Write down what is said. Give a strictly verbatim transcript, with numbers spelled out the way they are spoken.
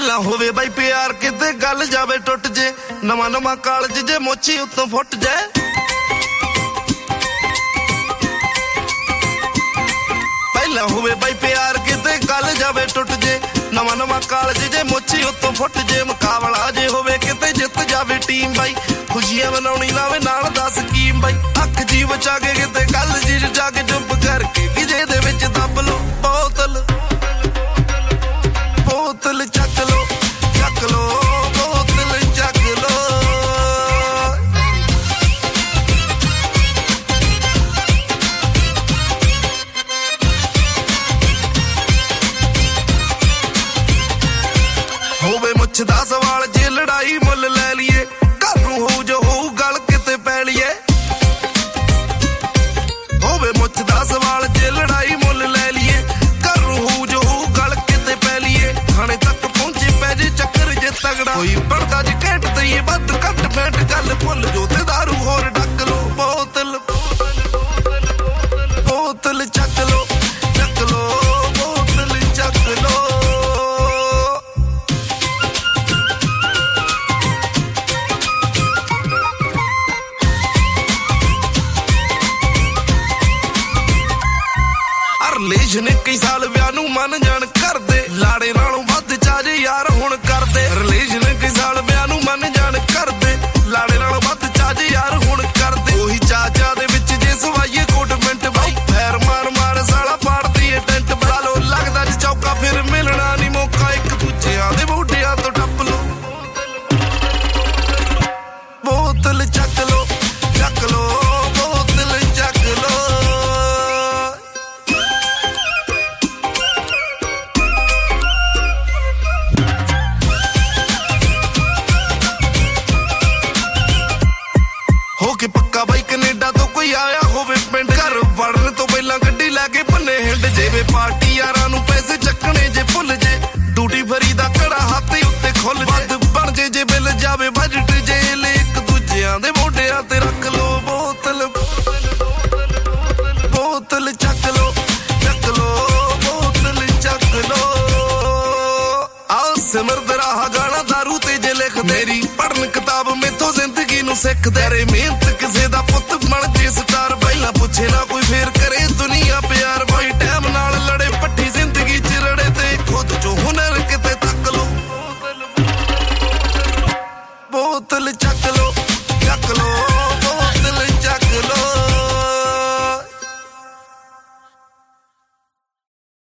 ਪਹਿਲਾਂ ਹੋਵੇ ਬਾਈ ਪਿਆਰ ਕਿਤੇ ਗੱਲ ਜਾਵੇ ਟੁੱਟ ਜੇ ਨਵਾਂ ਨਵਾਂ ਕਾਲਜ ਜੇ ਮੋਚੀ ਉੱਤੋਂ ਫੁੱਟ ਜਾਏ ਪਹਿਲਾਂ ਹੋਵੇ ਬਾਈ ਪਿਆਰ ਕਿਤੇ ਗੱਲ ਜਾਵੇ ਟੁੱਟ ਜੇ ਨਵਾਂ ਨਵਾਂ ਕਾਲਜ ਜੇ ਮੋਚੀ ਉੱਤੋਂ ਫੁੱਟ ਜੇ ਮੁਕਾਬਲਾ ਜੇ ਹੋਵੇ ਕਿਤੇ ਜਿੱਤ ਜਾਵੇ ਟੀਮ ਬਾਈ ਖੁਸ਼ੀਆਂ ਮਨਾਉਣੀ ਲਾਵੇ ਨਾਲ ਦਾ ਸਕੀਮ ਬਾਈ ਅੱਖ ਜੀ ਬਚਾ ਕੇ ਕਿਤੇ ਗੱਲ ਜੀ ਜਾ ਕੇ ਚੁੱਪ ਕਰਕੇ ਗਿਜੇ ਦੇ ਵਿੱਚ ਦੱਬ ਲੋ ਬੋਤਲ ਬੋਤਲ ਚੱਕ ਲੋ ਚੱਕ ਲੋ ਬੋਤਲ ਚੱਕ ਲੋ ਹੋਵੇ ਮੁੱਛ ਦਾ ਸਵਾਲ ਜੇ ਲੜਾਈ ਮੁੱਲ ਲੈ ਲਈਏ ਘਰ ਨੂੰ ਹੋਊ ਜੋ ਹੋਊ ਗੱਲ ਕਿਤੇ ਪੈ ਲਈਏ ਹੋਵੇ ਮੁੱਛ ਦਾ ਸਵਾਲ ਜੇ ਲੜਾਈ ਮੁੱਲ ਲੈ ਲਈਏ ਘਰ ਨੂੰ ਹੋਊ ਜੋ ਹੋਊ ਗੱਲ ਕਿਤੇ ਪੈ ਲਈਏ ਥਾਣੇ ਤੱਕ ਪਹੁੰਚੇ ਪੈ ਜੇ ਚੱਕਰ ਜੇ ਤਗੜਾ ਕੋਈ ਬਣਦਾ ਜੇ ਘੈਂਟ ਦਈਏ ਵੱਧ ਘੱਟ ਫੈਂਟ ਗੱਲ ਭੁੱਲ ਜੋ ਤੇ ਦਾਰੂ ਹੋਰ ਡੱਕ ਲੋ ਬੋਤਲ ਬੋਤਲ ਚੱਕ ਲੋ ਚੱਕ ਲੋ ਬੋਤਲ ਚੱਕ ਲੋ ਰਿਲੇਸ਼ਨ ਕਈ ਸਾਲ ਵਿਆਹ ਨੂੰ ਮੰਨ ਜਾਣ ਕਰਦੇ ਲਾੜੇ ਨਾਲੋਂ ਵੱਧ ਚਾਜ ਯਾਰ ਹੁਣ ਕਰਦੇ ਰਿਲੇਸ਼ਨ ਕਈ ਸਾਲ ਵਿਆਹ ਨੂੰ ਮੰਨ ਜਾਣ ਕਰਦੇ ਲਾੜੇ ਨਾਲੋਂ ਵੱਧ ਚਾਜ ਯਾਰ ਹੁਣ ਕਰਦੇ ਉਹੀ ਚਾਚਾ ਦੇ ਵਿੱਚ ਜੇ ਸਵਾਈਏ ਕੋਟ ਮਿੰਟ ਬਾਈ ਫੈਰ ਮਾਰ ਮਾਰ ਸਾਲਾ ਪਾੜਦੀ ਏ ਟੈਂਟ ਬਣਾ ਲੋ ਲੱਗਦਾ ਜੇ ਚੌਕਾ ਫਿਰ ਮਿਲਣਾ ਨਹੀਂ ਮੌਕਾ ਇੱਕ ਦੂਜਿਆਂ ਦੇ ਮੋਢਿਆਂ ਤੋਂ ਟੱਪ ਲੋ ਬੋਤਲ ਚੱਕ ਲੋ ਚੱਕ ਲੋ ਬੋਤਲ ਚੱਕ ਲੋ ਕਿ ਪੱਕਾ ਬਾਈ ਕੈਨੇਡਾ ਤੋਂ ਕੋਈ ਆਇਆ ਹੋਵੇ ਪਿੰਡ ਘਰ ਵੜਨ ਤੋਂ ਪਹਿਲਾਂ ਗੱਡੀ ਲੈ ਕੇ ਭੰਨੇ ਹਿੰਡ ਜੇਵੇ ਪਾਰਟੀ ਯਾਰਾਂ ਨੂੰ ਪੈਸੇ ਚੱਕਣੇ ਜੇ ਭੁੱਲ ਜੇ ਡਿਊਟੀ ਫਰੀ ਦਾ ਕੜਾ ਹੱਥ ਉੱਤੇ ਖੁੱਲ ਜੇ ਬਣ ਜੇ ਜੇ ਬਿੱਲ ਜਾਵੇ ਬਜਟ ਜੇਲ ਇੱਕ ਦੂਜਿਆਂ ਦੇ ਮੋਢਿਆਂ ਤੇ ਰੱਖ ਲੋ ਬੋਤਲ ਬੋਤਲ ਚੱਕ ਲੋ ਚੱਕ ਲੋ ਬੋਤਲ ਚੱਕ ਲੋ ਆਹ ਸਿਮਰਦ ਰਾਹ ਗਾਣਾ ਦਾਰੂ ਤੇ ਜੇ ਲਿਖ ਤੇਰੀ ਪੜਨ ਕਿਤਾਬ ਮੈਥੋਂ ਜ਼ਿੰਦਗੀ ਨੂੰ ਸਿੱਖ ਤੇਰੇ ਮਿਹਨਤ ਕਿਸੇ ਦਾ ਪੁੱਤ ਬਣ ਜੇ ਸਟਾਰ ਪਹਿਲਾਂ ਪੁੱਛੇ ਨਾ ਕੋਈ ਫੇਰ ਕਰੇ ਦੁਨੀਆ ਪਿਆਰ ਬਾਈ ਟਾਈਮ ਨਾਲ